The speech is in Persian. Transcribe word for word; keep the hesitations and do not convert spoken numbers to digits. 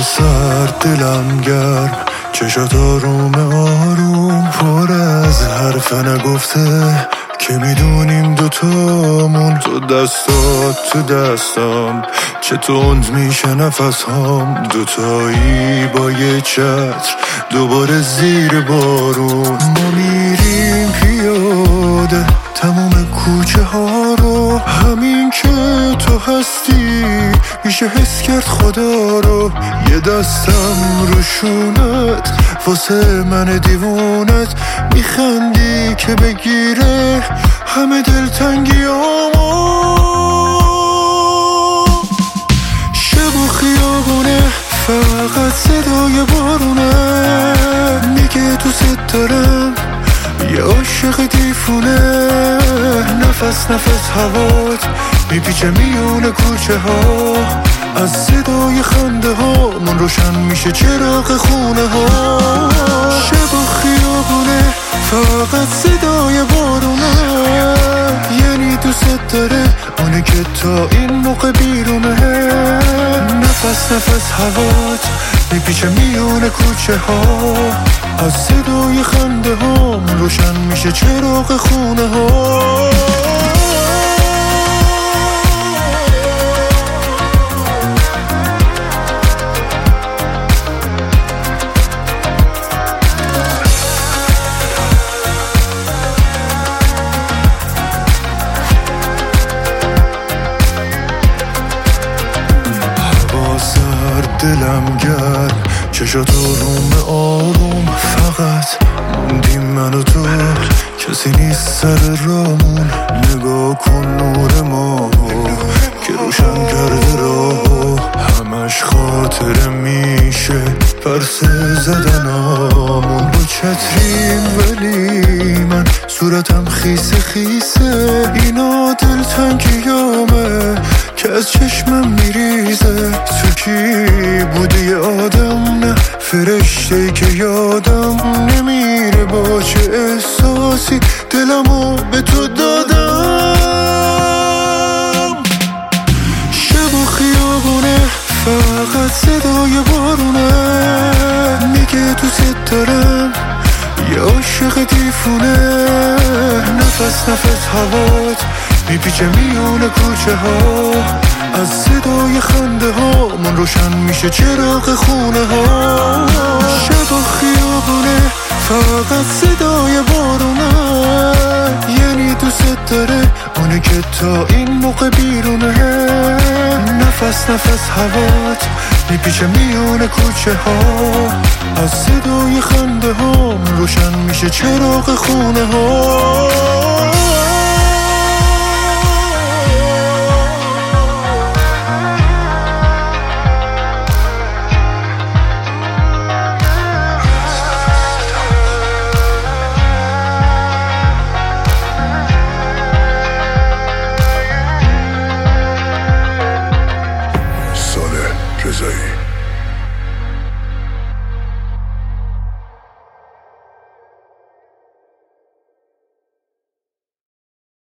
هوا سرد دلم گرم، چشات آروم آروم پر از حرف نگفته که میدونیم دوتامون. تو دستات تو دستام چه تند میشه نفس هام، دوتایی با یه چتر دوباره زیر بارون. ما میریم پیاده تموم کوچه ها رو، همین که تو هستی میشه حس کرد خدا رو. یه دستم رو شونت واسه من دیوونت، میخندی که بگیره همه دلتنگیامو. شب و خیابونه فقط صدای بارونه، میگه دوست دارم یه عاشق دیفونه. نفس نفس هوات میپیچه میونه کوچه ها، از صدای خنده ها من روشن میشه چراغ خونه ها. شب و خیابونه فقط صدای بارونه، یعنی دوست داره اونه که تا این موقع بیرونه. نفس نفس هوات میپیچه میونه کوچه ها، از صدای خنده ها من روشن میشه چراغ خونه ها. دلم گرم، چشات آروم آروم، فقط موندیم من و تو، کسی نیست سر رامون. نگاه کن نور ماهو که روشن کرده راهو، همش خاطره میشه پرسه زدنامون. با چتریم ولی من صورتم خیسه خیسه، اینا دلتنگیامه که از چشمم میریزه. تو کی بودی یه آدم نه فرشته که یادم نمیره، با چه احساسی دلمو به تو دادم. شب و خیابونه فقط صدای بارونه، میگه دوست دارم یه عاشق دیفونه. نفس نفس هوات میپیچه میونه کوچه ها، از صدای خنده ها من روشن میشه چراغ خونه ها. شب و خیابونه فقط صدای بارونه، یعنی دوست داره اونه که تا این موقع بیرونه. نفس نفس هوات میپیچه میونه کوچه ها، از صدای خنده ها من روشن میشه چراغ خونه ها.